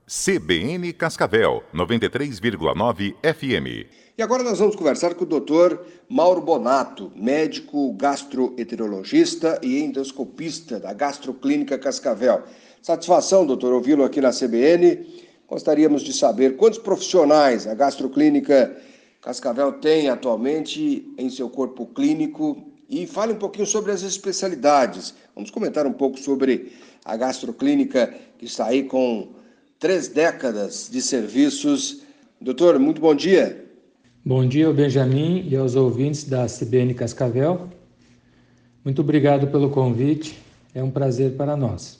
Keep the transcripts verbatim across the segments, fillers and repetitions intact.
C B N Cascavel, noventa e três vírgula nove F M. E agora nós vamos conversar com o doutor Mauro Bonato, médico gastroenterologista e endoscopista da Gastroclínica Cascavel. Satisfação, doutor, ouvi-lo aqui na C B N. Gostaríamos de saber quantos profissionais a Gastroclínica Cascavel tem atualmente em seu corpo clínico e fale um pouquinho sobre as especialidades. Vamos comentar um pouco sobre a Gastroclínica que está aí com três décadas de serviços. Doutor, muito bom dia. Bom dia ao Benjamin e aos ouvintes da C B N Cascavel. Muito obrigado pelo convite, é um prazer para nós.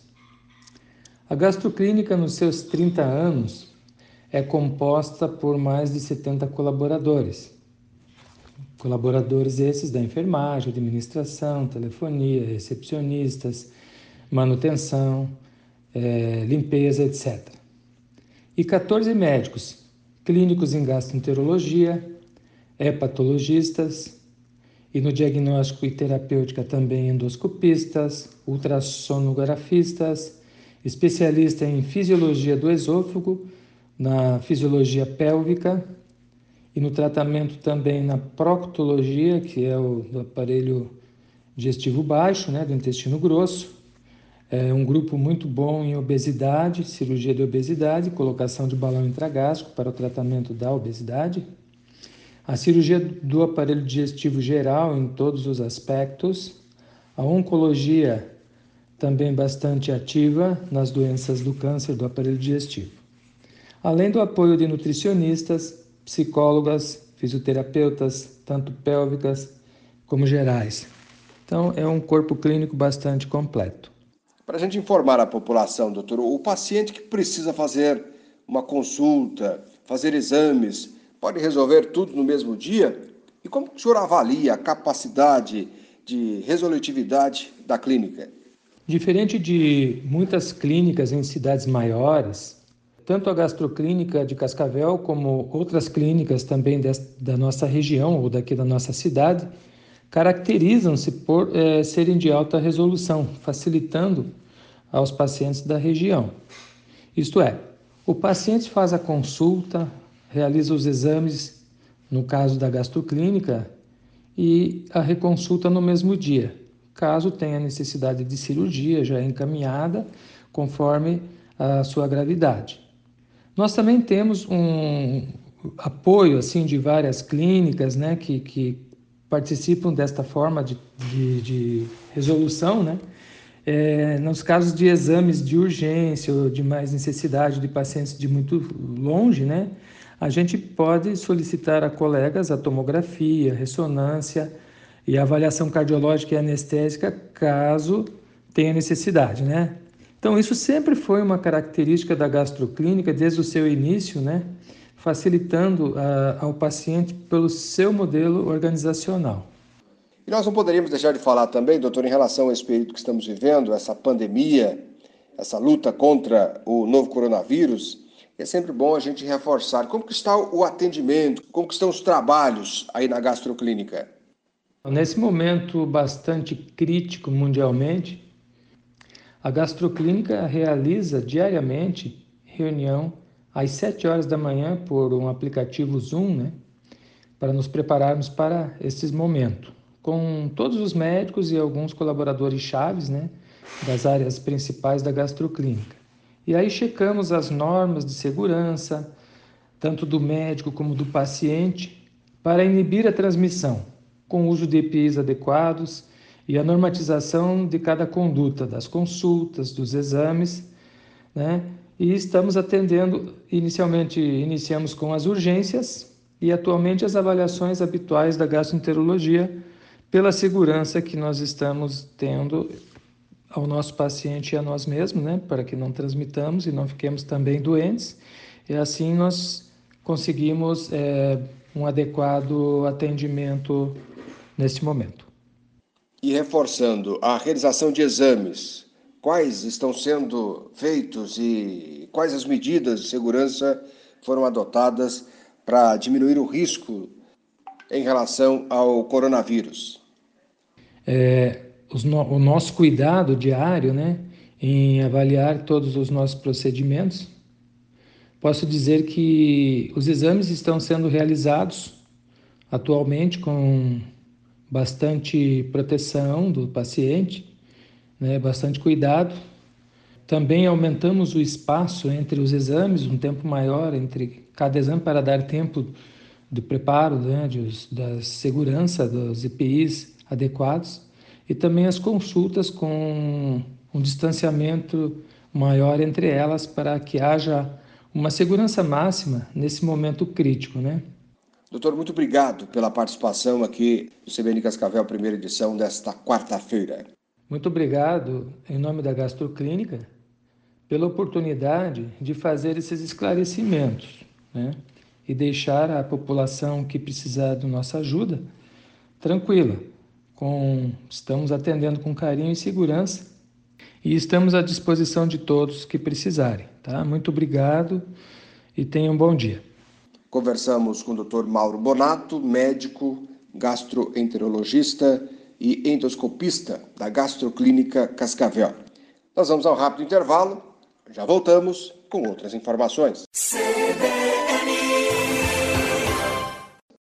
A Gastroclínica, nos seus trinta anos, é composta por mais de setenta colaboradores. Colaboradores esses da enfermagem, administração, telefonia, recepcionistas, manutenção, é, limpeza, etcétera. E quatorze médicos, clínicos em gastroenterologia, hepatologistas e no diagnóstico e terapêutica também endoscopistas, ultrassonografistas, especialista em fisiologia do esôfago, na fisiologia pélvica e no tratamento também na proctologia, que é o do aparelho digestivo baixo, né, do intestino grosso. É um grupo muito bom em obesidade, cirurgia de obesidade, colocação de balão intragástrico para o tratamento da obesidade. A cirurgia do aparelho digestivo geral em todos os aspectos. A oncologia também bastante ativa nas doenças do câncer do aparelho digestivo. Além do apoio de nutricionistas, psicólogas, fisioterapeutas, tanto pélvicas como gerais. Então, é um corpo clínico bastante completo. Para a gente informar a população, doutor, o paciente que precisa fazer uma consulta, fazer exames, pode resolver tudo no mesmo dia? E como o senhor avalia a capacidade de resolutividade da clínica? Diferente de muitas clínicas em cidades maiores, tanto a Gastroclínica de Cascavel como outras clínicas também da nossa região ou daqui da nossa cidade, caracterizam-se por é, serem de alta resolução, facilitando aos pacientes da região. Isto é, o paciente faz a consulta, realiza os exames, no caso da gastroclínica, e a reconsulta no mesmo dia, caso tenha necessidade de cirurgia já encaminhada, conforme a sua gravidade. Nós também temos um apoio assim, de várias clínicas, né, que, que participam desta forma de, de, de resolução, né? É, nos casos de exames de urgência ou de mais necessidade de pacientes de muito longe, né? A gente pode solicitar a colegas a tomografia, ressonância e a avaliação cardiológica e anestésica caso tenha necessidade, né? Então isso sempre foi uma característica da gastroclínica desde o seu início, né? Facilitando uh, ao paciente pelo seu modelo organizacional. E nós não poderíamos deixar de falar também, doutor, em relação a esse período que estamos vivendo, essa pandemia, essa luta contra o novo coronavírus. É sempre bom a gente reforçar como que está o atendimento, como que estão os trabalhos aí na gastroclínica. Nesse momento bastante crítico mundialmente, a gastroclínica realiza diariamente reunião às sete horas da manhã por um aplicativo Zoom, né, para nos prepararmos para esses momentos, com todos os médicos e alguns colaboradores chaves, né, das áreas principais da gastroclínica. E aí checamos as normas de segurança, tanto do médico como do paciente, para inibir a transmissão, com o uso de E P Is adequados e a normatização de cada conduta, das consultas, dos exames, né? E estamos atendendo, inicialmente iniciamos com as urgências e atualmente as avaliações habituais da gastroenterologia pela segurança que nós estamos tendo ao nosso paciente e a nós mesmos, né? Para que não transmitamos e não fiquemos também doentes. E assim nós conseguimos é, um adequado atendimento neste momento. E reforçando a realização de exames, quais estão sendo feitos e quais as medidas de segurança foram adotadas para diminuir o risco em relação ao coronavírus? É, os no, o nosso cuidado diário, né, em avaliar todos os nossos procedimentos, posso dizer que os exames estão sendo realizados atualmente com bastante proteção do paciente, né, bastante cuidado. Também aumentamos o espaço entre os exames, um tempo maior entre cada exame para dar tempo do preparo, né, de, da segurança dos E P Is adequados e também as consultas com um distanciamento maior entre elas para que haja uma segurança máxima nesse momento crítico, né? Doutor, muito obrigado pela participação aqui do C B N Cascavel, primeira edição desta quarta-feira. Muito obrigado, em nome da Gastroclínica, pela oportunidade de fazer esses esclarecimentos, né? E deixar a população que precisar da nossa ajuda tranquila. Com, estamos atendendo com carinho e segurança e estamos à disposição de todos que precisarem. Tá? Muito obrigado e tenham um bom dia. Conversamos com o doutor Mauro Bonato, médico, gastroenterologista e endoscopista da Gastroclínica Cascavel. Nós vamos ao rápido intervalo, já voltamos com outras informações. C B N